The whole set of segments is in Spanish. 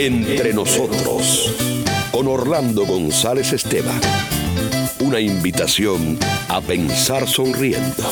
Entre nosotros, con Orlando González Esteban. Una invitación a pensar sonriendo.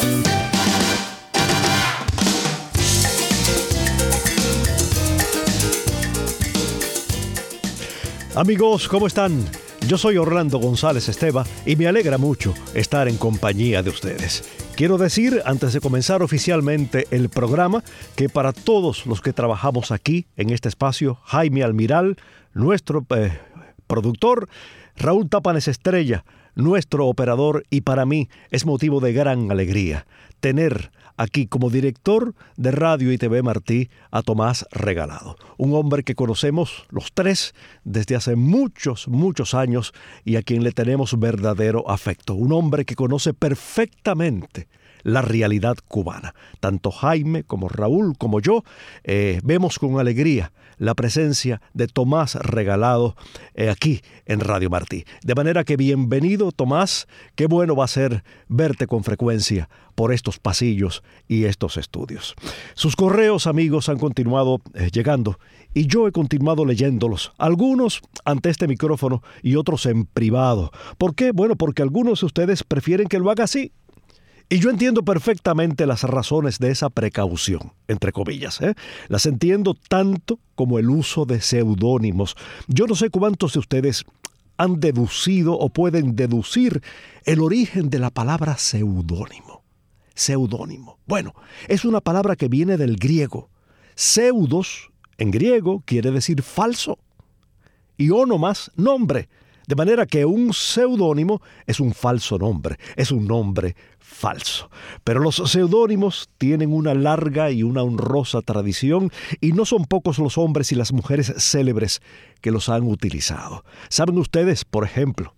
Amigos, ¿cómo están? Yo soy Orlando González Esteban y me alegra mucho estar en compañía de ustedes. Quiero decir, antes de comenzar oficialmente el programa, que para todos los que trabajamos aquí en este espacio, Jaime Almiral, nuestro productor, Raúl Tapanes Estrella, nuestro operador, y para mí es motivo de gran alegría tener aquí como director de Radio y TV Martí a Tomás Regalado, un hombre que conocemos los tres desde hace muchos años y a quien le tenemos verdadero afecto, un hombre que conoce perfectamente la realidad cubana. Tanto Jaime como Raúl como yo vemos con alegría la presencia de Tomás Regalado aquí en Radio Martí. De manera que bienvenido, Tomás. Qué bueno va a ser verte con frecuencia por estos pasillos y estos estudios. Sus correos, amigos, han continuado llegando y yo he continuado leyéndolos. Algunos ante este micrófono y otros en privado. ¿Por qué? Bueno, porque algunos de ustedes prefieren que lo haga así. Y yo entiendo perfectamente las razones de esa precaución, entre comillas. Las entiendo tanto como el uso de seudónimos. Yo no sé cuántos de ustedes han deducido o pueden deducir el origen de la palabra seudónimo. Seudónimo. Bueno, es una palabra que viene del griego. Pseudos, en griego, quiere decir falso. Y onomas, nombre. De manera que un seudónimo es un falso nombre, es un nombre falso. Pero los seudónimos tienen una larga y una honrosa tradición y no son pocos los hombres y las mujeres célebres que los han utilizado. ¿Saben ustedes, por ejemplo,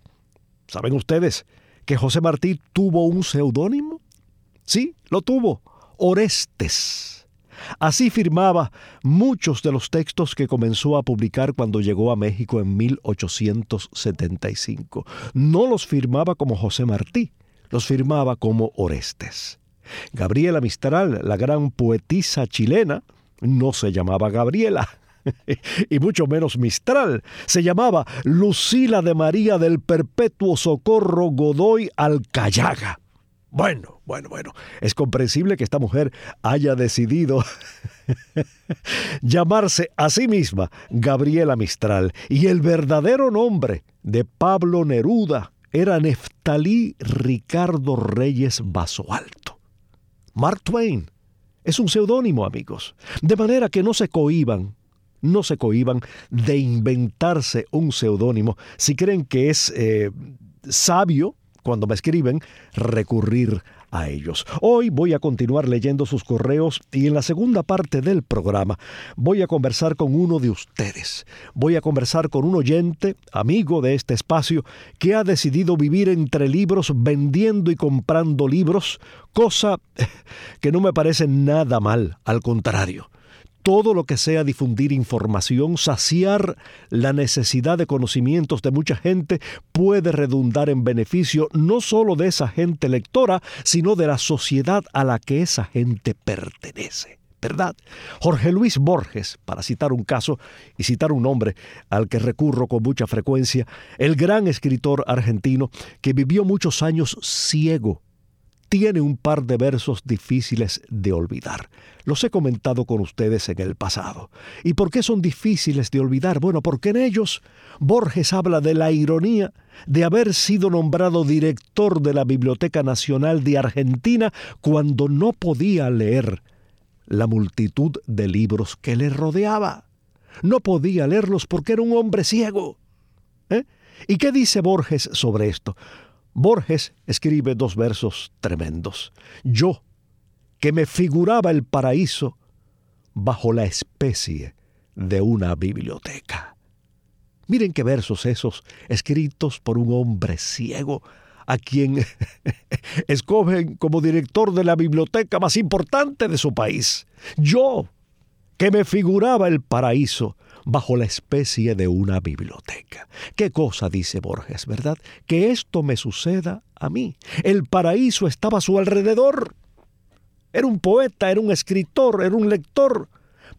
que José Martí tuvo un seudónimo? Sí, lo tuvo, Orestes. Así firmaba muchos de los textos que comenzó a publicar cuando llegó a México en 1875. No los firmaba como José Martí, los firmaba como Orestes. Gabriela Mistral, la gran poetisa chilena, no se llamaba Gabriela, y mucho menos Mistral. Se llamaba Lucila de María del Perpetuo Socorro Godoy Alcayaga. Bueno, es comprensible que esta mujer haya decidido llamarse a sí misma Gabriela Mistral, y el verdadero nombre de Pablo Neruda era Neftalí Ricardo Reyes Basoalto. Mark Twain es un seudónimo, amigos, de manera que no se cohíban de inventarse un seudónimo si creen que es sabio, cuando me escriben, recurrir a ellos. Hoy voy a continuar leyendo sus correos y en la segunda parte del programa voy a conversar con uno de ustedes. Voy a conversar con un oyente, amigo de este espacio, que ha decidido vivir entre libros, vendiendo y comprando libros, cosa que no me parece nada mal, al contrario. Todo lo que sea difundir información, saciar la necesidad de conocimientos de mucha gente, puede redundar en beneficio no solo de esa gente lectora, sino de la sociedad a la que esa gente pertenece. ¿Verdad? Jorge Luis Borges, para citar un caso y citar un nombre al que recurro con mucha frecuencia, el gran escritor argentino que vivió muchos años ciego, tiene un par de versos difíciles de olvidar. Los he comentado con ustedes en el pasado. ¿Y por qué son difíciles de olvidar? Bueno, porque en ellos Borges habla de la ironía de haber sido nombrado director de la Biblioteca Nacional de Argentina cuando no podía leer la multitud de libros que le rodeaba. No podía leerlos porque era un hombre ciego. ¿Y qué dice Borges sobre esto? Borges escribe dos versos tremendos. Yo, que me figuraba el paraíso bajo la especie de una biblioteca. Miren qué versos esos, escritos por un hombre ciego, a quien escogen como director de la biblioteca más importante de su país. Yo, que me figuraba el paraíso bajo la especie de una biblioteca. ¿Qué cosa dice Borges, verdad? Que esto me suceda a mí. El paraíso estaba a su alrededor. Era un poeta, era un escritor, era un lector.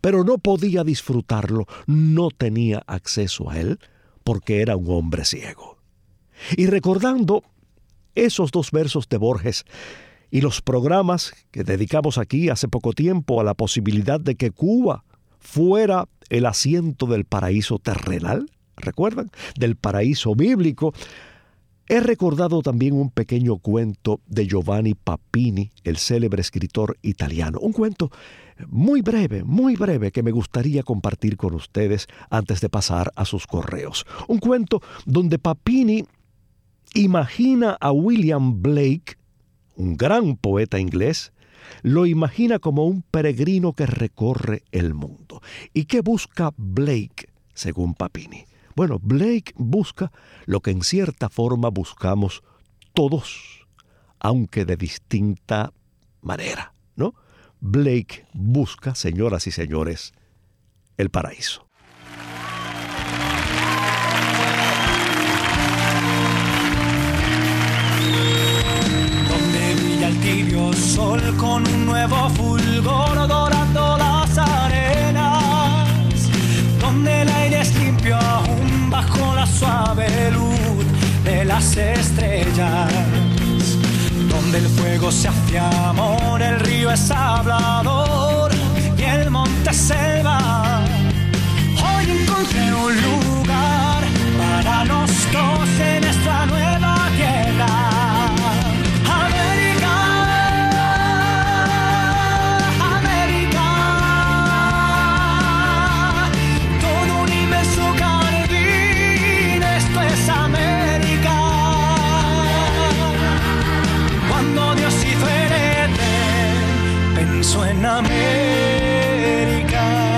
pero no podía disfrutarlo, no tenía acceso a él, porque era un hombre ciego. Y recordando esos 2 versos de Borges y los programas que dedicamos aquí hace poco tiempo a la posibilidad de que Cuba fuera el asiento del paraíso terrenal, ¿recuerdan? Del paraíso bíblico. He recordado también un pequeño cuento de Giovanni Papini, el célebre escritor italiano. Un cuento muy breve que me gustaría compartir con ustedes antes de pasar a sus correos. Un cuento donde Papini imagina a William Blake, un gran poeta inglés, lo imagina como un peregrino que recorre el mundo. ¿Y qué busca Blake, según Papini? Bueno, Blake busca lo que en cierta forma buscamos todos, aunque de distinta manera, ¿no? Blake busca, señoras y señores, el paraíso. Donde brilla el tibio sol con un nuevo fulgor dorando las arenas, donde el aire es limpio aún bajo la suave luz de las estrellas, donde el fuego se hace amor, el río es hablador y el monte es selva. Hoy encontré un lugar para los dos en esta nueva tierra. En América,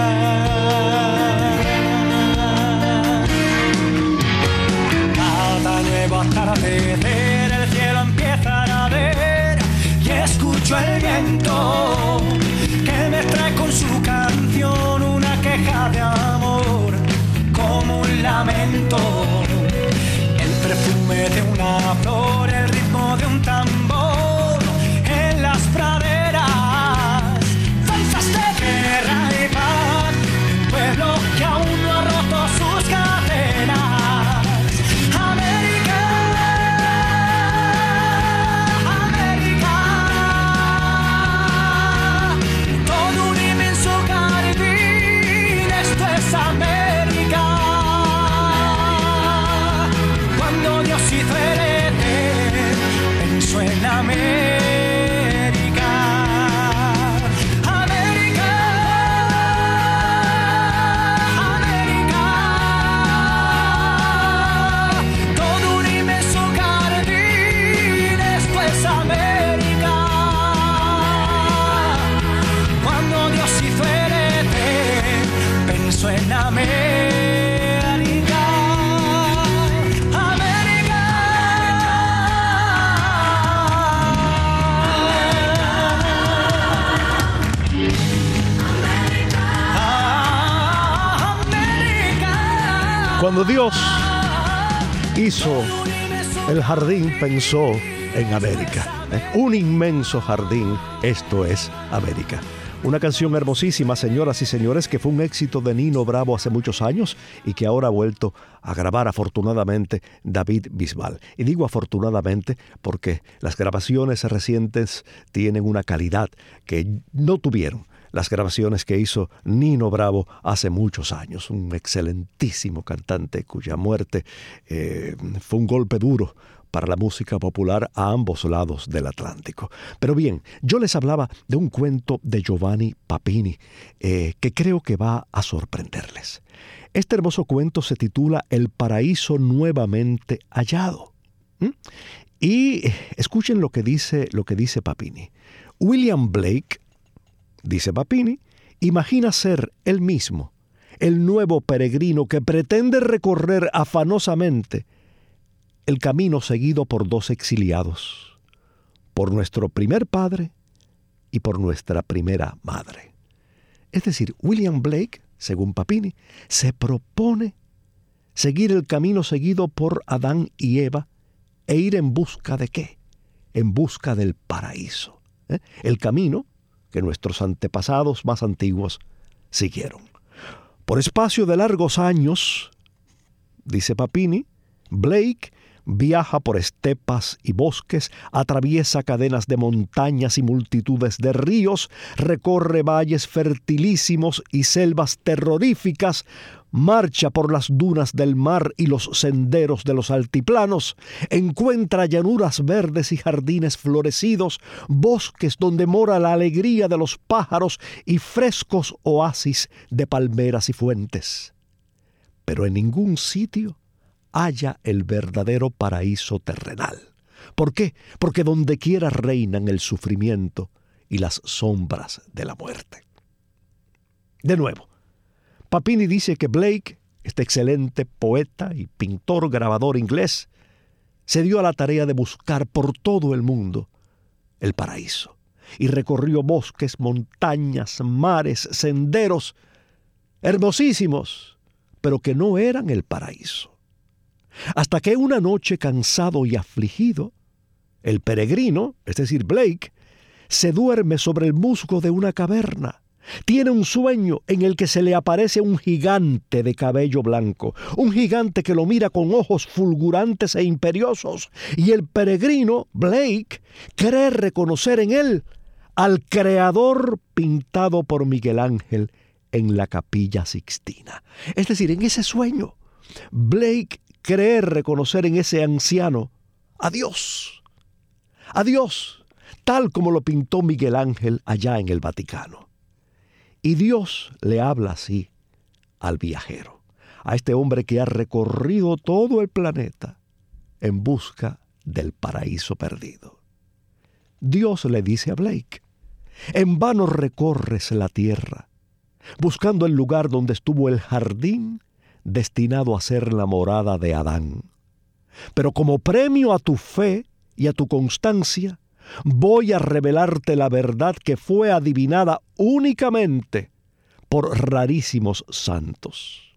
cada nuevo atardecer el cielo empieza a ver y escucho el viento que me trae con su canción una queja de amor como un lamento, el perfume de una flor, el ritmo de un tambor en las praderas. Que aún no ha roto sus cadenas. América, América, todo un inmenso jardín, esto es América. Cuando Dios hizo el Edén, pensó en América. En América, América, América. Cuando Dios hizo el jardín, pensó en América. Un inmenso jardín, esto es América. Una canción hermosísima, señoras y señores, que fue un éxito de Nino Bravo hace muchos años y que ahora ha vuelto a grabar afortunadamente David Bisbal. Y digo afortunadamente porque las grabaciones recientes tienen una calidad que no tuvieron las grabaciones que hizo Nino Bravo hace muchos años. Un excelentísimo cantante cuya muerte fue un golpe duro para la música popular a ambos lados del Atlántico. Pero bien, yo les hablaba de un cuento de Giovanni Papini que creo que va a sorprenderles. Este hermoso cuento se titula El paraíso nuevamente hallado. Y escuchen lo que dice Papini. William Blake, dice Papini, imagina ser él mismo el nuevo peregrino que pretende recorrer afanosamente el camino seguido por 2 exiliados, por nuestro primer padre y por nuestra primera madre. Es decir, William Blake, según Papini, se propone seguir el camino seguido por Adán y Eva e ir en busca ¿de qué? En busca del paraíso. El camino que nuestros antepasados más antiguos siguieron. Por espacio de largos años, dice Papini, Blake viaja por estepas y bosques, atraviesa cadenas de montañas y multitudes de ríos, recorre valles fertilísimos y selvas terroríficas, marcha por las dunas del mar y los senderos de los altiplanos, encuentra llanuras verdes y jardines florecidos, bosques donde mora la alegría de los pájaros y frescos oasis de palmeras y fuentes. Pero en ningún sitio halla el verdadero paraíso terrenal. ¿Por qué? Porque donde quiera reinan el sufrimiento y las sombras de la muerte. De nuevo, Papini dice que Blake, este excelente poeta y pintor grabador inglés, se dio a la tarea de buscar por todo el mundo el paraíso y recorrió bosques, montañas, mares, senderos hermosísimos, pero que no eran el paraíso. Hasta que una noche, cansado y afligido, el peregrino, es decir, Blake, se duerme sobre el musgo de una caverna. Tiene un sueño en el que se le aparece un gigante de cabello blanco, un gigante que lo mira con ojos fulgurantes e imperiosos, y el peregrino, Blake, cree reconocer en él al Creador pintado por Miguel Ángel en la Capilla Sixtina. Es decir, en ese sueño, Blake cree reconocer en ese anciano a Dios, tal como lo pintó Miguel Ángel allá en el Vaticano. Y Dios le habla así al viajero, a este hombre que ha recorrido todo el planeta en busca del paraíso perdido. Dios le dice a Blake: en vano recorres la tierra, buscando el lugar donde estuvo el jardín destinado a ser la morada de Adán. Pero como premio a tu fe y a tu constancia, voy a revelarte la verdad que fue adivinada únicamente por rarísimos santos.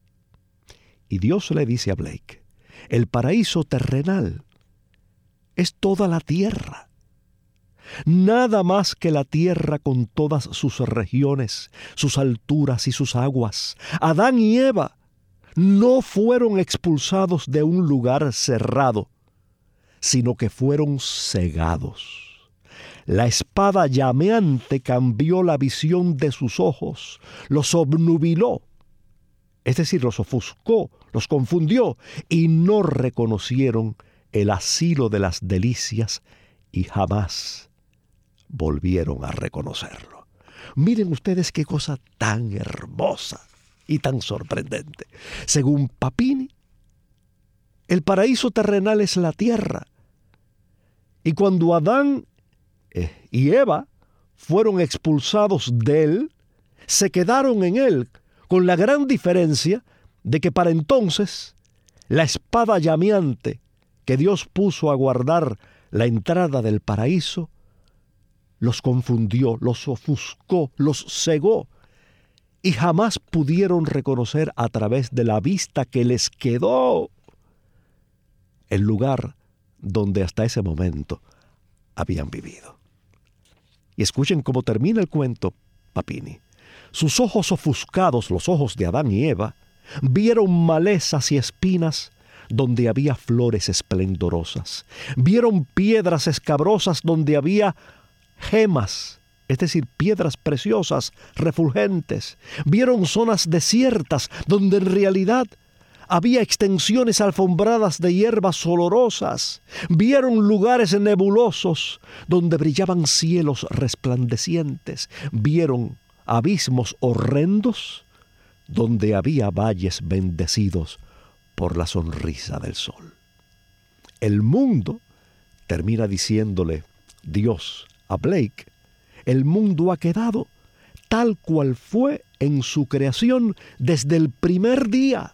Y Dios le dice a Blake: el paraíso terrenal es toda la tierra. Nada más que la tierra con todas sus regiones, sus alturas y sus aguas. Adán y Eva no fueron expulsados de un lugar cerrado, sino que fueron cegados. La espada llameante cambió la visión de sus ojos, los obnubiló, es decir, los ofuscó, los confundió, y no reconocieron el asilo de las delicias y jamás volvieron a reconocerlo. Miren ustedes qué cosa tan hermosa y tan sorprendente. Según Papini, el paraíso terrenal es la tierra. Y cuando Adán y Eva fueron expulsados de él, se quedaron en él, con la gran diferencia de que para entonces la espada llameante que Dios puso a guardar la entrada del paraíso los confundió, los ofuscó, los cegó, y jamás pudieron reconocer a través de la vista que les quedó el lugar donde hasta ese momento habían vivido. Y escuchen cómo termina el cuento Papini. Sus ojos ofuscados, los ojos de Adán y Eva, vieron malezas y espinas donde había flores esplendorosas. Vieron piedras escabrosas donde había gemas, es decir, piedras preciosas, refulgentes. Vieron zonas desiertas donde en realidad había extensiones alfombradas de hierbas olorosas. Vieron lugares nebulosos donde brillaban cielos resplandecientes. Vieron abismos horrendos donde había valles bendecidos por la sonrisa del sol. El mundo, termina diciéndole Dios a Blake, el mundo ha quedado tal cual fue en su creación desde el primer día.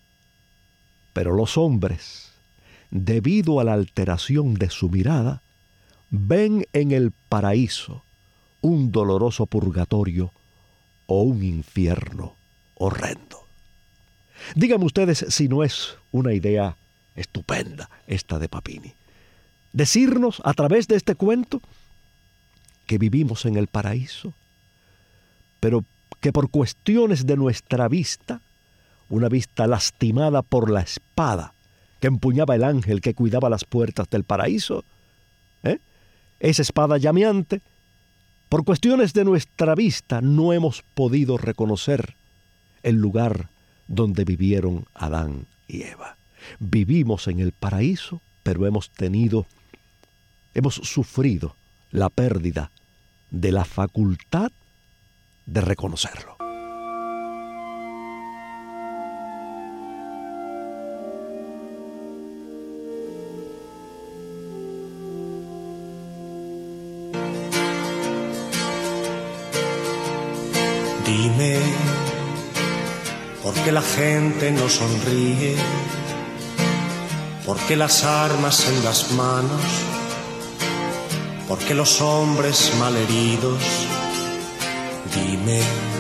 Pero los hombres, debido a la alteración de su mirada, ven en el paraíso un doloroso purgatorio o un infierno horrendo. Díganme ustedes si no es una idea estupenda esta de Papini. Decirnos a través de este cuento que vivimos en el paraíso, pero que por cuestiones de nuestra vista, una vista lastimada por la espada que empuñaba el ángel que cuidaba las puertas del paraíso, esa espada llameante, por cuestiones de nuestra vista no hemos podido reconocer el lugar donde vivieron Adán y Eva. Vivimos en el paraíso, pero hemos sufrido la pérdida de la facultad de reconocerlo. Dime, ¿por qué la gente no sonríe? ¿Por qué las armas en las manos? ¿Por qué los hombres malheridos? Dime,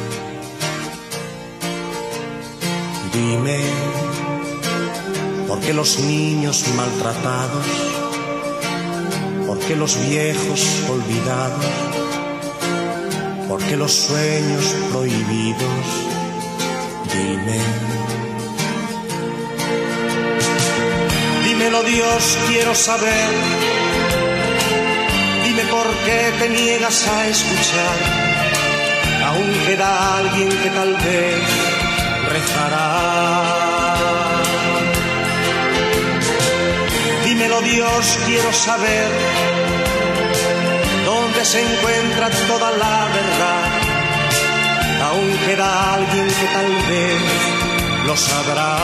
dime, ¿por qué los niños maltratados? ¿Por qué los viejos olvidados? ¿Por qué los sueños prohibidos? Dime. Dímelo, Dios, quiero saber. Dime por qué te niegas a escuchar. Aún queda alguien que tal vez rezará. Dímelo, Dios, quiero saber. ¿Dónde se encuentra toda la verdad? Aún queda alguien que tal vez lo sabrá.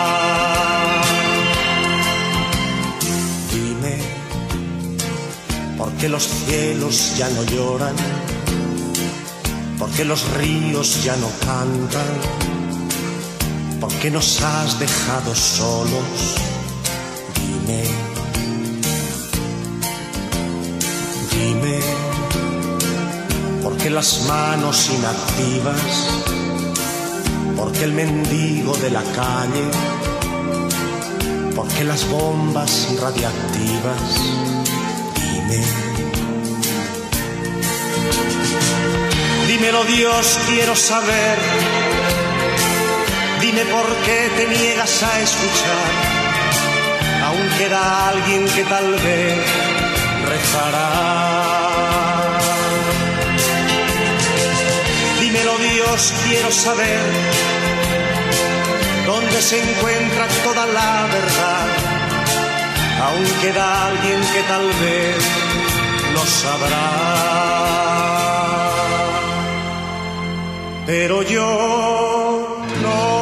Dime, ¿por qué los cielos ya no lloran? ¿Por qué los ríos ya no cantan? ¿Por qué nos has dejado solos? Dime. Dime, ¿por qué las manos inactivas? ¿Por qué el mendigo de la calle? ¿Por qué las bombas radiactivas? Dime. Dímelo, Dios, quiero saber. Dime por qué te niegas a escuchar. Aún queda alguien que tal vez rezará. Dímelo, Dios, quiero saber. ¿Dónde se encuentra toda la verdad? Aún queda alguien que tal vez lo sabrá. Pero yo no.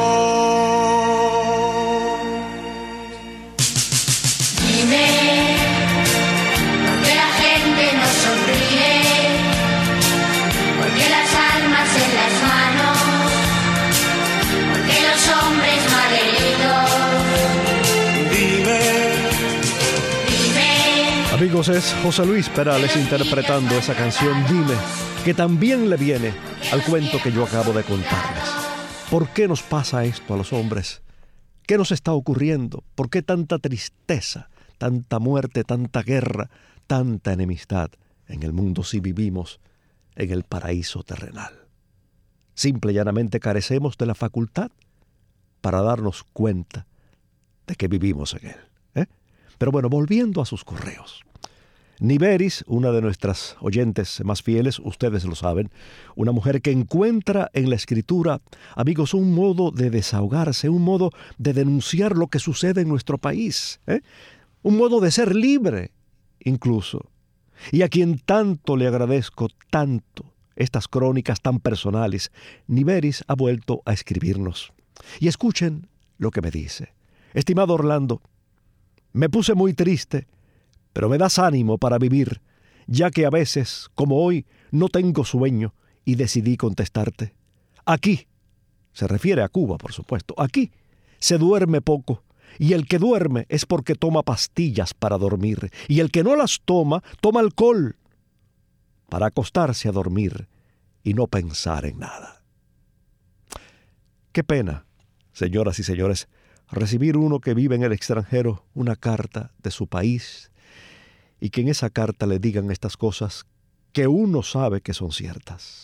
Amigos, es José Luis Perales interpretando esa canción Dime, que también le viene al cuento que yo acabo de contarles. ¿Por qué nos pasa esto a los hombres? ¿Qué nos está ocurriendo? ¿Por qué tanta tristeza, tanta muerte, tanta guerra, tanta enemistad en el mundo si vivimos en el paraíso terrenal? Simple y llanamente carecemos de la facultad para darnos cuenta de que vivimos en él. Pero bueno, volviendo a sus correos. Niberis, una de nuestras oyentes más fieles, ustedes lo saben, una mujer que encuentra en la escritura, amigos, un modo de desahogarse, un modo de denunciar lo que sucede en nuestro país, un modo de ser libre, incluso. Y a quien tanto le agradezco, tanto, estas crónicas tan personales, Niberis ha vuelto a escribirnos. Y escuchen lo que me dice. Estimado Orlando, me puse muy triste, pero me das ánimo para vivir, ya que a veces, como hoy, no tengo sueño y decidí contestarte. Aquí, se refiere a Cuba, por supuesto, aquí se duerme poco, y el que duerme es porque toma pastillas para dormir, y el que no las toma, toma alcohol para acostarse a dormir y no pensar en nada. Qué pena, señoras y señores, recibir uno que vive en el extranjero una carta de su país y que en esa carta le digan estas cosas que uno sabe que son ciertas.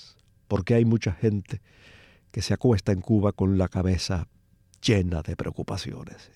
porque hay mucha gente que se acuesta en Cuba con la cabeza llena de preocupaciones,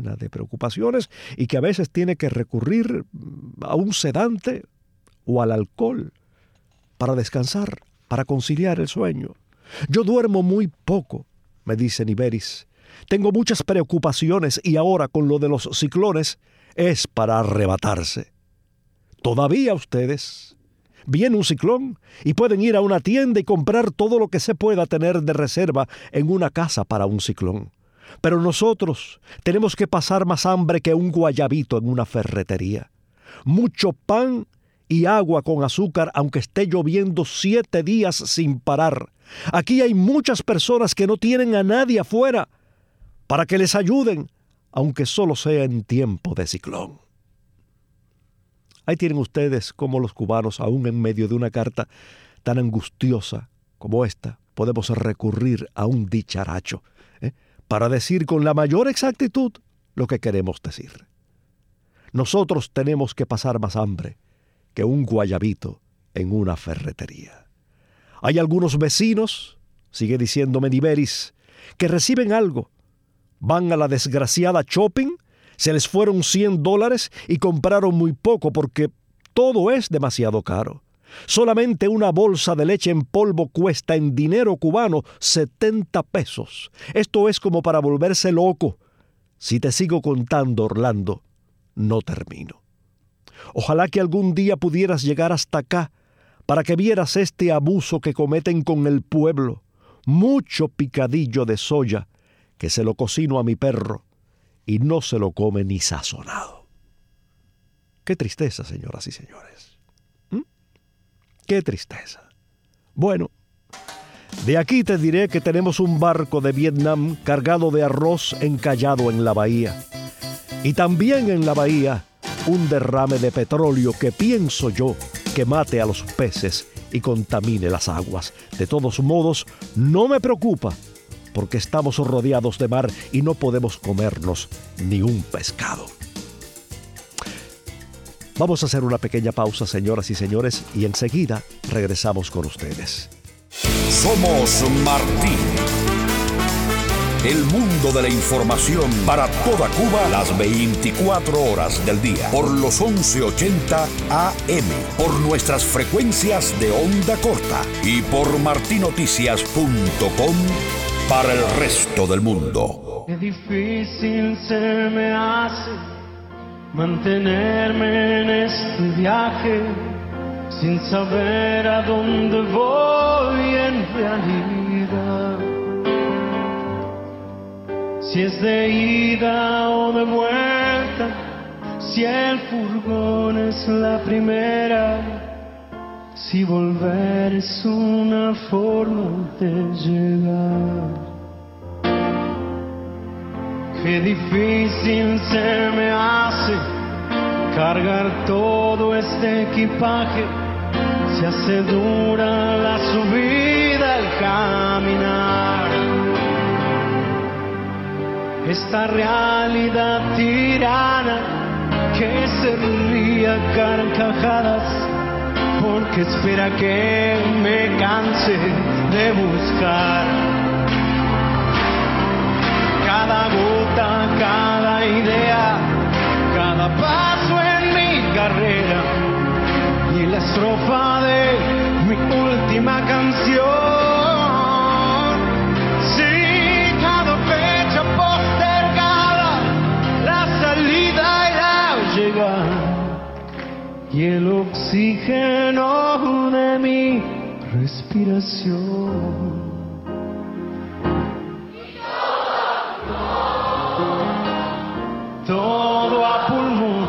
y que a veces tiene que recurrir a un sedante o al alcohol para descansar, para conciliar el sueño. Yo duermo muy poco, me dice Niberis. Tengo muchas preocupaciones y ahora con lo de los ciclones es para arrebatarse. Todavía ustedes, viene un ciclón y pueden ir a una tienda y comprar todo lo que se pueda tener de reserva en una casa para un ciclón. Pero nosotros tenemos que pasar más hambre que un guayabito en una ferretería. Mucho pan y agua con azúcar aunque esté lloviendo 7 días sin parar. Aquí hay muchas personas que no tienen a nadie afuera para que les ayuden, aunque solo sea en tiempo de ciclón. Ahí tienen ustedes cómo los cubanos, aún en medio de una carta tan angustiosa como esta, podemos recurrir a un dicharacho, para decir con la mayor exactitud lo que queremos decir. Nosotros tenemos que pasar más hambre que un guayabito en una ferretería. Hay algunos vecinos, sigue diciéndome Niberis, que reciben algo. Van a la desgraciada shopping, se les fueron $100 y compraron muy poco porque todo es demasiado caro. Solamente una bolsa de leche en polvo cuesta en dinero cubano 70 pesos. Esto es como para volverse loco. Si te sigo contando, Orlando, no termino. Ojalá que algún día pudieras llegar hasta acá para que vieras este abuso que cometen con el pueblo. Mucho picadillo de soya que se lo cocino a mi perro y no se lo come ni sazonado. Qué tristeza, señoras y señores. ¡Qué tristeza! Bueno, de aquí te diré que tenemos un barco de Vietnam cargado de arroz encallado en la bahía. Y también en la bahía un derrame de petróleo que pienso yo que mate a los peces y contamine las aguas. De todos modos, no me preocupa, porque estamos rodeados de mar y no podemos comernos ni un pescado. Vamos a hacer una pequeña pausa, señoras y señores, y enseguida regresamos con ustedes. Somos Martín. El mundo de la información para toda Cuba las 24 horas del día. Por los 1180 AM. Por nuestras frecuencias de onda corta. Y por martinoticias.com para el resto del mundo. Qué difícil se me hace mantenerme en este viaje sin saber a dónde voy en realidad. Si es de ida o de vuelta, si el furgón es la primera, si volver es una forma de llegar. Qué difícil se me hace cargar todo este equipaje. Se hace dura la subida al caminar. Esta realidad tirana que se ríe a carcajadas porque espera que me canse de buscar. Cada gota, cada idea, cada paso en mi carrera y la estrofa de mi última canción. Sí, cada fecha postergada, la salida y la llegada y el oxígeno de mi respiración. Todo a pulmón.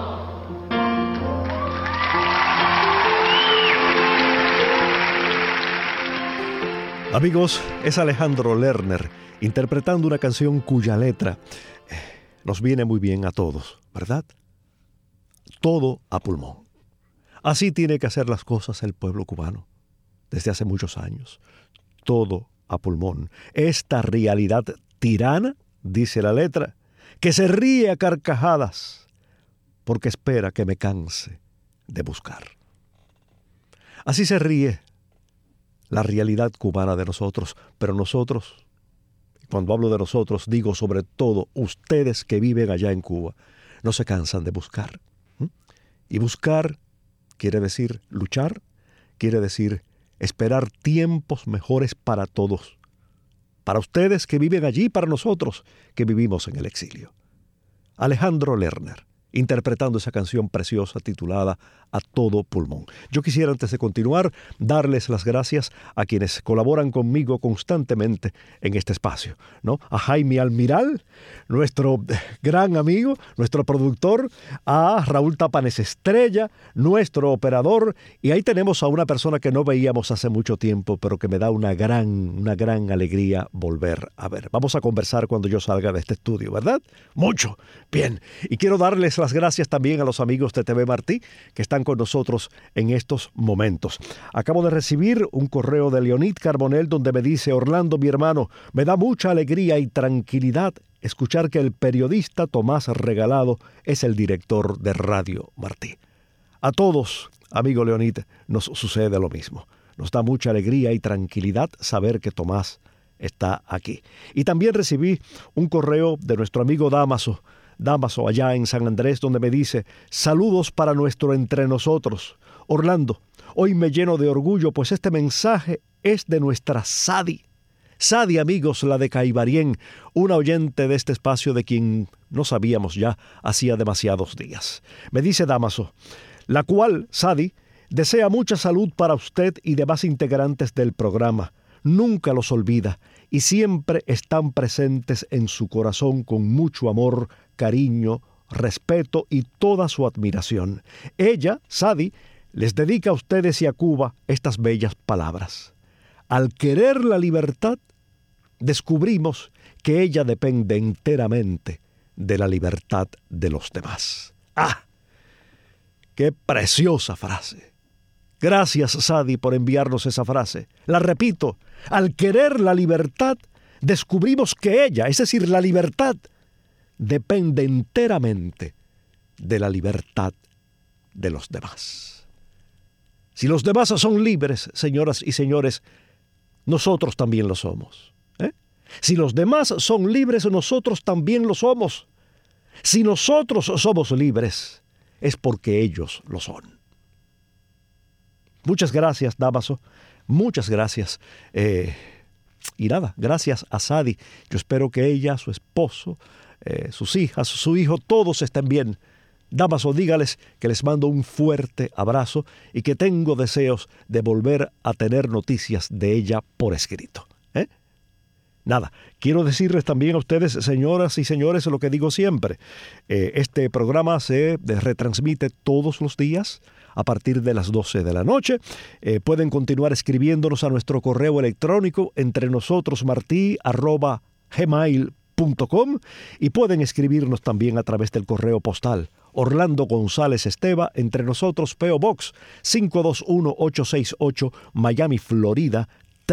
Amigos, es Alejandro Lerner interpretando una canción cuya letra nos viene muy bien a todos, ¿verdad? Todo a pulmón. Así tiene que hacer las cosas el pueblo cubano desde hace muchos años. Todo a pulmón. Esta realidad tirana, dice la letra, que se ríe a carcajadas porque espera que me canse de buscar. Así se ríe la realidad cubana de nosotros. Pero nosotros, cuando hablo de nosotros, digo sobre todo ustedes que viven allá en Cuba, no se cansan de buscar. Y buscar quiere decir luchar, quiere decir esperar tiempos mejores para todos. Para ustedes que viven allí, para nosotros que vivimos en el exilio. Alejandro Lerner, interpretando esa canción preciosa titulada A Todo Pulmón. Yo quisiera, antes de continuar, darles las gracias a quienes colaboran conmigo constantemente en este espacio, ¿no? A Jaime Almiral, nuestro gran amigo, nuestro productor, a Raúl Tapanes Estrella, nuestro operador, y ahí tenemos a una persona que no veíamos hace mucho tiempo, pero que me da una gran alegría volver a ver. Vamos a conversar cuando yo salga de este estudio, ¿verdad? Mucho. Bien. Y quiero darles las gracias también a los amigos de TV Martí que están con nosotros en estos momentos. Acabo de recibir un correo de Leonid Carbonell donde me dice: Orlando, mi hermano, me da mucha alegría y tranquilidad escuchar que el periodista Tomás Regalado es el director de Radio Martí. A todos, amigo Leonid, nos sucede lo mismo. Nos da mucha alegría y tranquilidad saber que Tomás está aquí. Y también recibí un correo de nuestro amigo Dámaso allá en San Andrés, donde me dice: saludos para nuestro entre nosotros. Orlando, hoy me lleno de orgullo, pues este mensaje es de nuestra Sadi. Sadi, amigos, la de Caibarien, una oyente de este espacio de quien no sabíamos ya hacía demasiados días. Me dice Dámaso, la cual, Sadi, desea mucha salud para usted y demás integrantes del programa. Nunca los olvida y siempre están presentes en su corazón con mucho amor, cariño, respeto y toda su admiración. Ella, Sadi, les dedica a ustedes y a Cuba estas bellas palabras. Al querer la libertad, descubrimos que ella depende enteramente de la libertad de los demás. ¡Ah! ¡Qué preciosa frase! Gracias, Sadi, por enviarnos esa frase. La repito, al querer la libertad, descubrimos que ella, es decir, la libertad, depende enteramente de la libertad de los demás. Si los demás son libres, señoras y señores, nosotros también lo somos. Si los demás son libres, nosotros también lo somos. Si nosotros somos libres, es porque ellos lo son. Muchas gracias, Dámaso. Muchas gracias. Y nada, gracias a Sadi. Yo espero que ella, su esposo, sus hijas, su hijo, todos estén bien. Dámaso, dígales que les mando un fuerte abrazo y que tengo deseos de volver a tener noticias de ella por escrito. Nada, quiero decirles también a ustedes, señoras y señores, lo que digo siempre. Este programa se retransmite todos los días a partir de las 12 de la noche. Pueden continuar escribiéndonos a nuestro correo electrónico entrenosotros@gmail.com y pueden escribirnos también a través del correo postal Orlando González Esteva, Entre Nosotros, P.O. Box 521868, Miami, Florida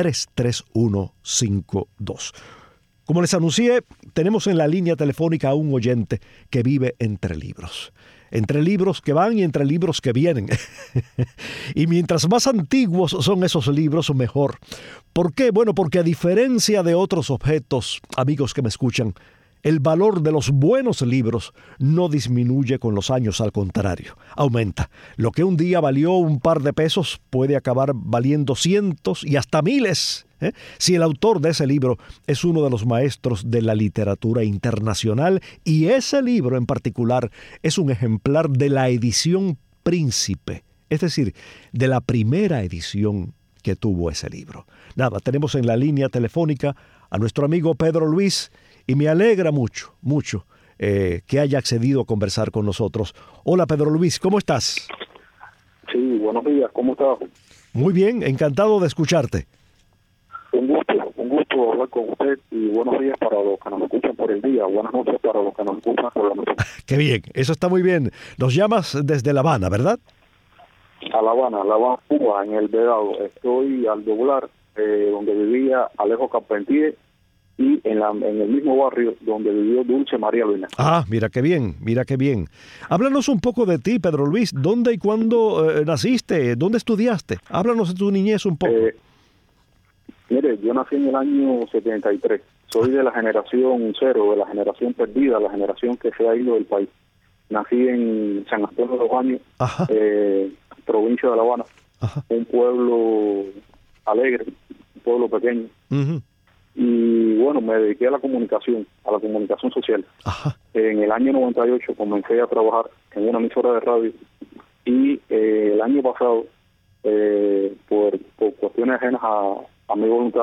33152. Como les anuncié, tenemos en la línea telefónica a un oyente que vive entre libros. Entre libros que van y entre libros que vienen. Y mientras más antiguos son esos libros, mejor. ¿Por qué? Bueno, porque a diferencia de otros objetos, amigos que me escuchan, el valor de los buenos libros no disminuye con los años, al contrario, aumenta. Lo que un día valió un par de pesos puede acabar valiendo cientos y hasta miles. Si el autor de ese libro es uno de los maestros de la literatura internacional y ese libro en particular es un ejemplar de la edición Príncipe, es decir, de la primera edición que tuvo ese libro. Nada, tenemos en la línea telefónica a nuestro amigo Pedro Luis y me alegra mucho que haya accedido a conversar con nosotros. Hola Pedro Luis, ¿cómo estás? Sí, buenos días, ¿cómo estás? Muy bien, encantado de escucharte. Un gusto hablar con usted y buenos días para los que nos escuchan por el día, buenas noches para los que nos escuchan por la noche. Qué bien, eso está muy bien. Nos llamas desde La Habana, ¿verdad? A La Habana, Cuba, en el Vedado. Estoy al doblar donde vivía Alejo Carpentier y en el mismo barrio donde vivió Dulce María Luina. Ah, mira qué bien. Háblanos un poco de ti, Pedro Luis. ¿Dónde y cuándo naciste? ¿Dónde estudiaste? Háblanos de tu niñez un poco. Mire, yo nací en el año 73. Soy de la generación cero, de la generación perdida, la generación que se ha ido del país. Nací en San Antonio de los Baños, provincia de La Habana, un pueblo alegre, un pueblo pequeño. Y bueno, me dediqué a la comunicación social. En el año 98 comencé a trabajar en una emisora de radio y el año pasado, por cuestiones ajenas a mi voluntad,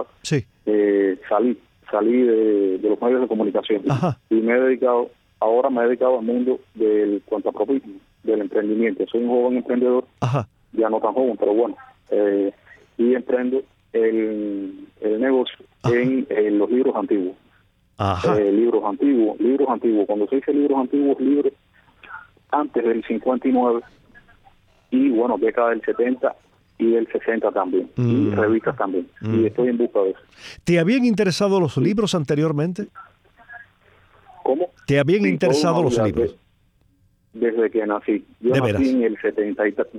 salí de los medios de comunicación y ahora me he dedicado al mundo del cuentapropismo, del emprendimiento. Soy un joven emprendedor, ya no tan joven, pero bueno, y emprendo el negocio en los libros antiguos. Libros antiguos. Cuando se dice libros antiguos, libros antes del 59 y bueno, década del 70 y del 60 también, y revistas también. Y estoy en busca de eso. ¿Te habían interesado los libros anteriormente? ¿Cómo? ¿Te habían interesado los libros? Desde que nací. Yo nací en el 73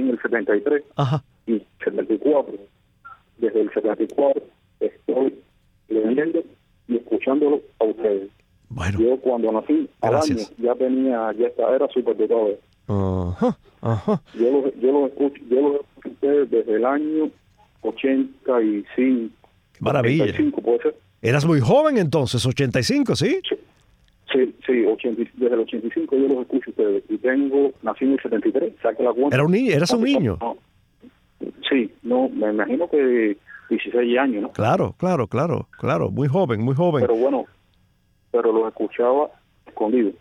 y 74. Desde el 74 estoy leyendo y escuchándolo a ustedes. Bueno, yo cuando nací, al año, era súper dotado. Yo los escucho a ustedes desde el año 85. ¡Qué maravilla! 85, ¿puede ser? Eras muy joven entonces, 85, ¿sí? Sí, desde el 85 yo los escucho a ustedes. Y nací en el 73, saque la cuenta. ¿Eras un niño? No. Sí, me imagino que 16 años, ¿no? Claro, muy joven. Pero bueno, los escuchaba escondido.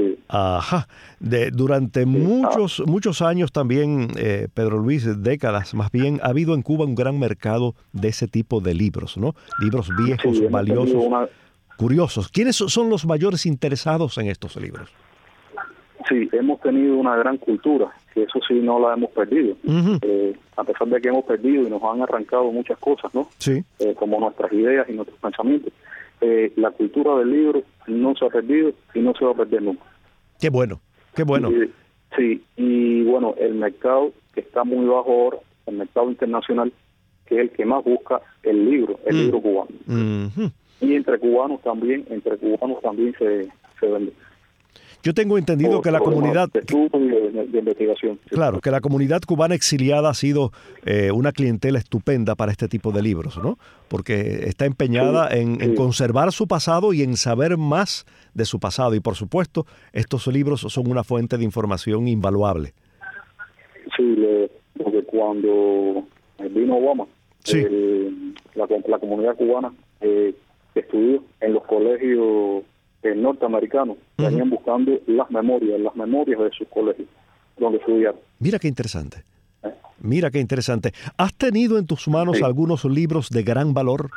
Durante muchos años también, Pedro Luis, décadas más bien, ha habido en Cuba un gran mercado de ese tipo de libros, ¿no? Libros viejos, valiosos, curiosos. ¿Quiénes son los mayores interesados en estos libros? Sí, hemos tenido una gran cultura, que eso sí no la hemos perdido. A pesar de que hemos perdido y nos han arrancado muchas cosas, ¿no? Sí. Como nuestras ideas y nuestros pensamientos. La cultura del libro no se ha perdido y no se va a perder nunca. Qué bueno. Sí, y bueno, el mercado que está muy bajo ahora, el mercado internacional, que es el que más busca el libro cubano. Y entre cubanos también se vende. Yo tengo entendido que la comunidad de investigación. Claro, que la comunidad cubana exiliada ha sido una clientela estupenda para este tipo de libros, ¿no? Porque está empeñada en conservar su pasado y en saber más de su pasado. Y por supuesto, estos libros son una fuente de información invaluable. Sí, porque cuando vino Obama, la comunidad cubana estudió en los colegios norteamericanos, venían buscando las memorias de sus colegios donde estudiaron. Mira qué interesante. ¿Has tenido en tus manos algunos libros de gran valor?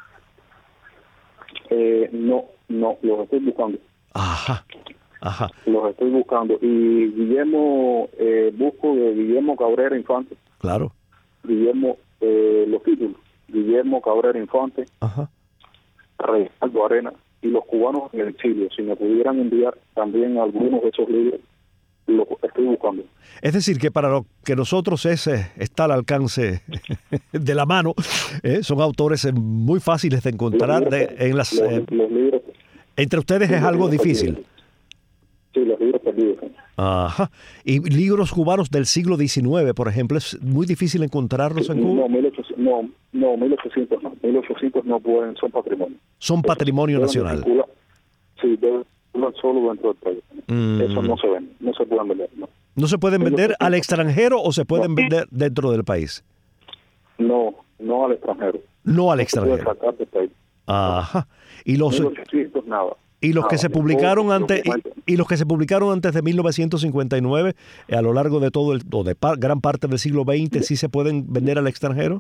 No, los estoy buscando. Ajá. Los estoy buscando. Y busco de Guillermo Cabrera Infante. Claro. Los títulos. Guillermo Cabrera Infante. Reinaldo Arena. Y los cubanos en el exilio, si me pudieran enviar también algunos de esos libros, los estoy buscando. Es decir, que para lo que nosotros está al alcance de la mano, son autores muy fáciles de encontrar. Los libros, entre ustedes es algo difícil. Sí, los libros perdidos. Ajá. ¿Y libros cubanos del siglo XIX, por ejemplo, es muy difícil encontrarlos en Cuba? No, 1800 no. 1800 no pueden, son patrimonio. Son patrimonio nacional. Sí, deben solo dentro del país. Eso no se ven, no se pueden vender. ¿No se pueden vender al extranjero o se pueden vender dentro del país? No al extranjero. No al extranjero. Se puede sacar del país. Ajá. Y los 1800 nada. Y los que se publicaron antes de 1959, a lo largo de gran parte del siglo XX, ¿sí se pueden vender al extranjero?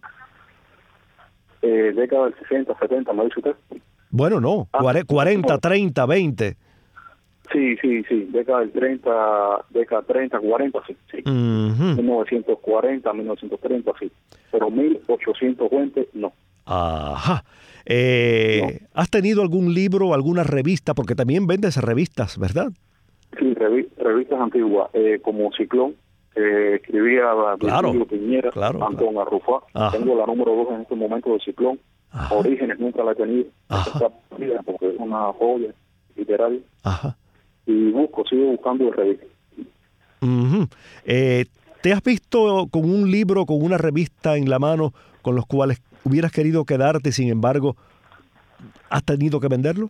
Década del 60, 70, ¿me dice usted? Bueno, no, 40, 30, 20. Sí, década del 30, 40, sí. 1940, 1930, sí. Pero 1820, no. Ajá. ¿Has tenido algún libro, alguna revista? Porque también vendes revistas, ¿verdad? Sí, revistas antiguas, como Ciclón, escribía Virgilio Piñera, Antón Arrufá. Tengo la número 2 en este momento de Ciclón, Ajá. Orígenes nunca la he tenido. Está perdida porque es una joya literaria. Ajá. Y sigo buscando de revistas. Uh-huh. ¿Te has visto con un libro, con una revista en la mano con los cuales hubieras querido quedarte, sin embargo, has tenido que venderlo?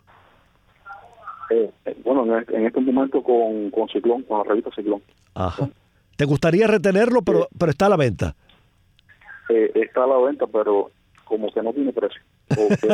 Bueno, en este momento con Ciclón, con la revista Ciclón. Ajá. ¿Te gustaría retenerlo, pero está a la venta? Está a la venta, pero como que no tiene precio. Porque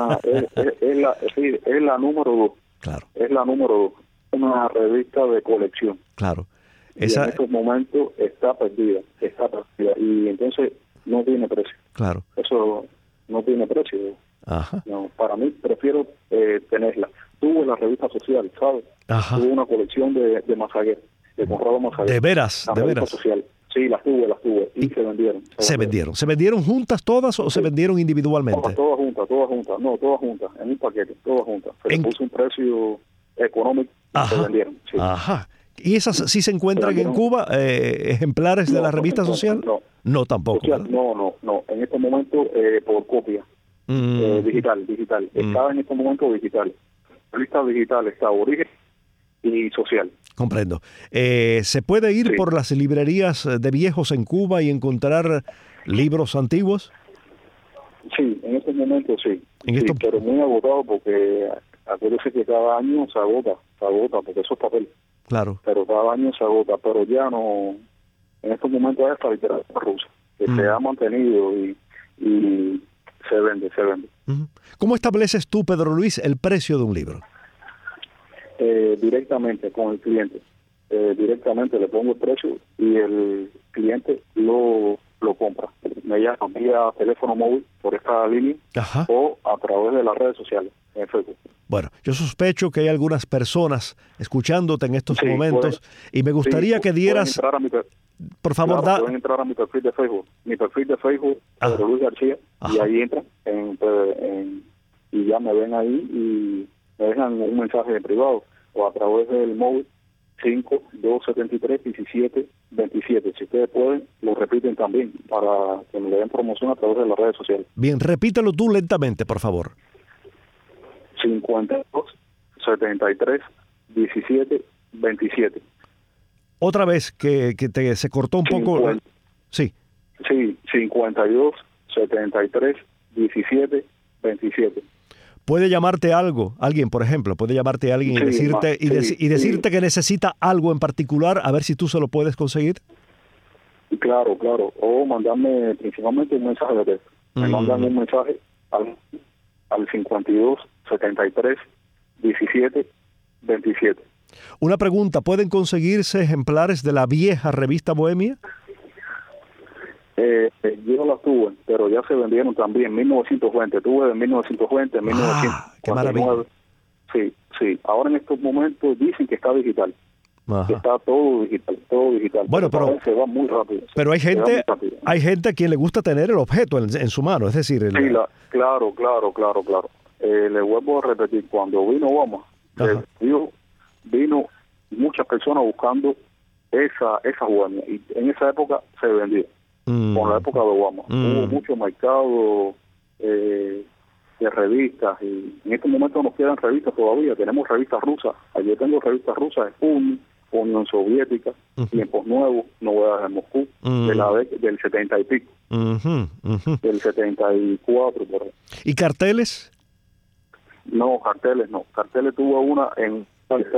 es la número 2. Claro. Es la número 2. Una revista de colección. Claro. Y en estos momentos está perdida. Y entonces no tiene precio. Claro. Eso no tiene precio. Ajá. No, para mí prefiero tenerla. Tuve la revista social, ¿sabes? Ajá. Tuve una colección de Mazaguer, de Conrado Mazaguer. ¿De veras? La revista social. Sí, las tuve. Y se vendieron. ¿Se vendieron juntas todas o se vendieron individualmente? Todas juntas. No, todas juntas, en un paquete, todas juntas. Se les puso un precio económico y se vendieron. Sí. Ajá. ¿Y esas sí se encuentran en Cuba, ejemplares de la revista social? No, tampoco. Social, no. En este momento por copia. Digital. Está en este momento digital. La lista digital está Origen y Social. Comprendo. ¿Se puede ir por las librerías de viejos en Cuba y encontrar libros antiguos? Sí, en estos momentos sí. Pero muy agotado porque acuérdese que cada año se agota porque eso es papel. Claro. Pero cada año se agota, pero ya no. En estos momentos es esta literatura rusa que se ha mantenido y se vende. Uh-huh. ¿Cómo estableces tú, Pedro Luis, el precio de un libro? Directamente con el cliente. Directamente le pongo el precio y el cliente lo compra. Me llama vía teléfono móvil por esta línea. Ajá. O a través de las redes sociales, en Facebook. Bueno, yo sospecho que hay algunas personas escuchándote en estos momentos y me gustaría que dieras... Por favor, pueden entrar a mi perfil de Facebook. Mi perfil de Facebook, Pedro Luis García, y ahí entran y ya me ven ahí y me dejan un mensaje de privado o a través del móvil 5273-1727. Si ustedes pueden, lo repiten también para que me le den promoción a través de las redes sociales. Bien, repítelo tú lentamente, por favor. 5273-1727. Otra vez, que se cortó un poco. Sí. Sí, 52-73-17-27. ¿Puede llamarte alguien, por ejemplo? ¿Puede llamarte alguien y decirte que necesita algo en particular, a ver si tú se lo puedes conseguir? Claro. O mandarme principalmente un mensaje de texto. Me mandan un mensaje al 52-73-17-27. Una pregunta, ¿pueden conseguirse ejemplares de la vieja revista Bohemia? Yo las tuve, pero ya se vendieron también. 1920, tuve de 1920, 1949. ¡Qué maravilla! Sí. Ahora en estos momentos dicen que está digital. Que está todo digital. Bueno, pero se va muy rápido. Pero hay gente a quien le gusta tener el objeto en su mano, es decir... Claro. Le vuelvo a repetir, cuando vino Obama, vino muchas personas buscando esa Bohemia, y en esa época se vendió. Con la época de Obama hubo mucho mercado de revistas, y en este momento nos quedan revistas todavía. Tenemos revistas rusas. Yo tengo revistas rusas, Sputnik, Unión Soviética, Tiempos Nuevos, Novedades de Moscú, del 70 y pico, del 74 por ahí. ¿Y carteles? No, carteles no. Carteles tuvo una en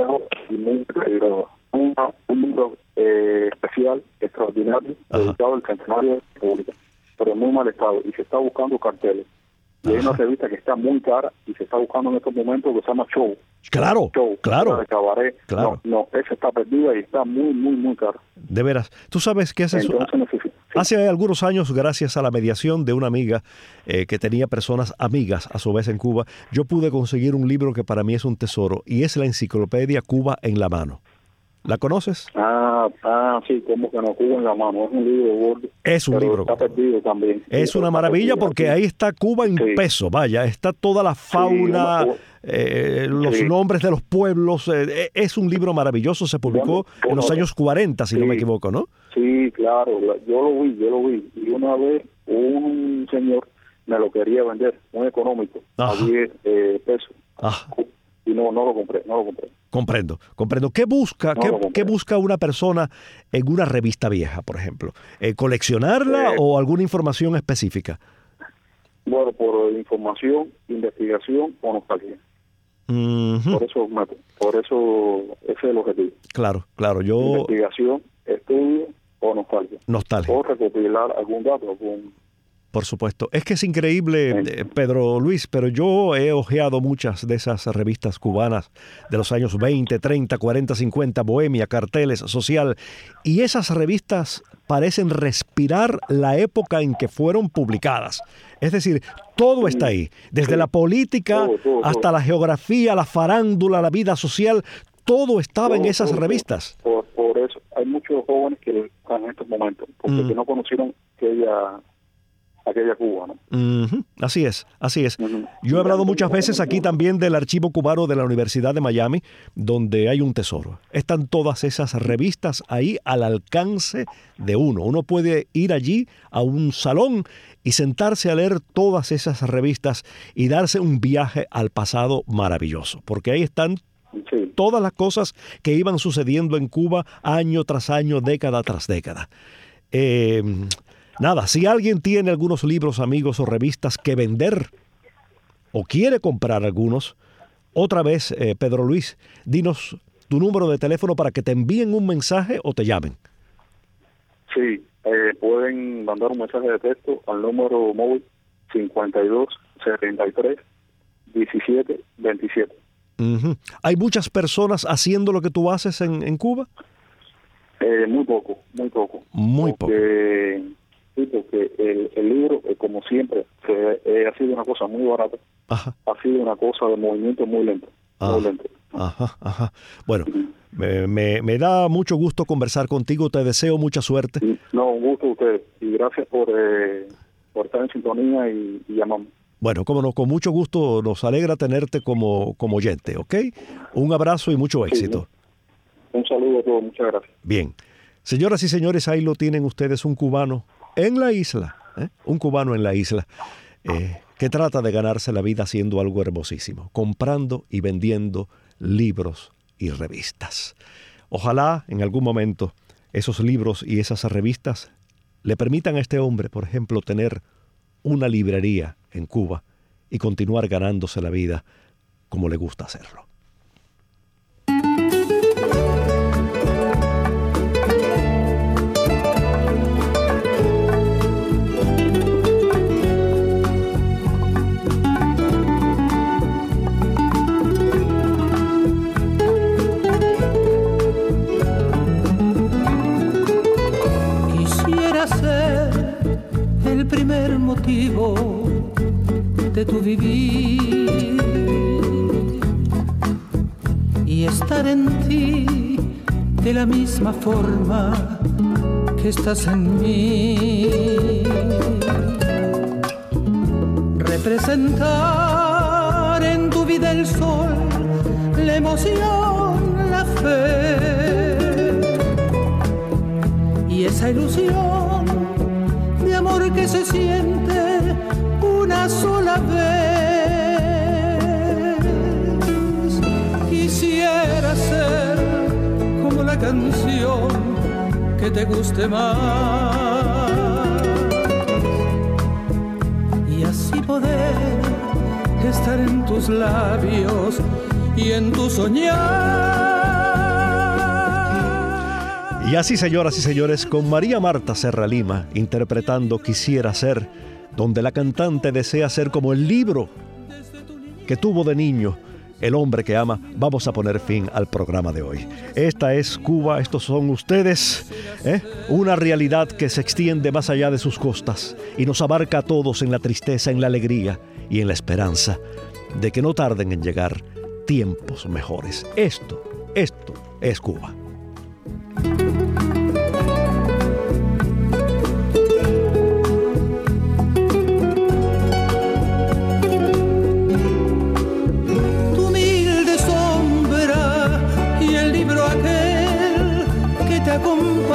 un libro especial, extraordinario, dedicado al centenario de la República, pero en muy mal estado, y se está buscando carteles. Y hay una revista que está muy cara y se está buscando en estos momentos que se llama Show. Claro. De cabaret. Claro. No, esa está perdida y está muy cara. De veras. ¿Tú sabes qué hace eso? Hace algunos años, gracias a la mediación de una amiga que tenía personas amigas a su vez en Cuba, yo pude conseguir un libro que para mí es un tesoro, y es la enciclopedia Cuba en la mano. ¿La conoces? Sí, como que no, Cuba en la mano. Es un libro gordo. Es un libro. Está perdido también. Es una maravilla porque ahí está Cuba en peso, vaya. Está toda la fauna, los nombres de los pueblos. Es un libro maravilloso. Se publicó en los años 40, si no me equivoco, ¿no? Sí, claro. Yo lo vi. Y una vez un señor me lo quería vender muy económico, a 10 pesos. Ajá. Y no lo compré. Comprendo. ¿Qué busca una persona en una revista vieja, por ejemplo? ¿Coleccionarla o alguna información específica? Bueno, por información, investigación o nostalgia. Uh-huh. Por eso ese es el objetivo. Claro. Investigación, estudio o nostalgia. O recopilar algún dato, Por supuesto. Es que es increíble, Pedro Luis, pero yo he hojeado muchas de esas revistas cubanas de los años 20, 30, 40, 50, Bohemia, Carteles, Social, y esas revistas parecen respirar la época en que fueron publicadas. Es decir, todo está ahí, desde la política hasta la geografía, la farándula, la vida social, todo estaba en esas revistas. Por eso hay muchos jóvenes que están en estos momentos, porque que no conocieron aquella Cuba, ¿no? Uh-huh. Así es. Yo he hablado muchas veces aquí también del archivo cubano de la Universidad de Miami, donde hay un tesoro. Están todas esas revistas ahí al alcance de uno. Uno puede ir allí a un salón y sentarse a leer todas esas revistas y darse un viaje al pasado maravilloso, porque ahí están todas las cosas que iban sucediendo en Cuba año tras año, década tras década. Nada, si alguien tiene algunos libros, amigos, o revistas que vender o quiere comprar algunos, otra vez, Pedro Luis, dinos tu número de teléfono para que te envíen un mensaje o te llamen. Sí, pueden mandar un mensaje de texto al número móvil 52 73 17 27. Uh-huh. ¿Hay muchas personas haciendo lo que tú haces en Cuba? Muy poco. Muy poco. Sí, porque el libro, como siempre, ha sido una cosa muy barata. Ajá. Ha sido una cosa de movimiento muy lento. Ajá. Bueno, me da mucho gusto conversar contigo. Te deseo mucha suerte. No, un gusto a ustedes. Y gracias por estar en sintonía y llamarme. Bueno, cómo no, con mucho gusto. Nos alegra tenerte como oyente, ¿ok? Un abrazo y mucho éxito. Un saludo a todos. Muchas gracias. Bien. Señoras y señores, ahí lo tienen ustedes, un cubano en la isla, un cubano en la isla, que trata de ganarse la vida haciendo algo hermosísimo, comprando y vendiendo libros y revistas. Ojalá en algún momento esos libros y esas revistas le permitan a este hombre, por ejemplo, tener una librería en Cuba y continuar ganándose la vida como le gusta hacerlo. Primer motivo de tu vivir y estar en ti de la misma forma que estás en mí, representar en tu vida el sol, la emoción, la fe y esa ilusión de amor que se siente una sola vez. Quisiera ser como la canción que te guste más y así poder estar en tus labios y en tu soñar. Y así, señoras y señores, con María Marta Serra Lima interpretando Quisiera ser, donde la cantante desea ser como el libro que tuvo de niño el hombre que ama, vamos a poner fin al programa de hoy. Esta es Cuba, estos son ustedes, una realidad que se extiende más allá de sus costas y nos abarca a todos en la tristeza, en la alegría y en la esperanza de que no tarden en llegar tiempos mejores. Esto es Cuba. Tu humilde sombra y el libro aquel que te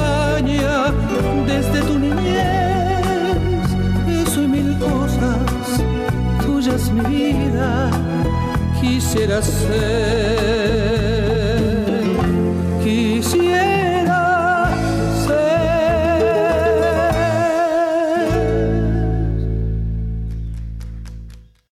acompaña desde tu niñez, eso y mil cosas quisiera ser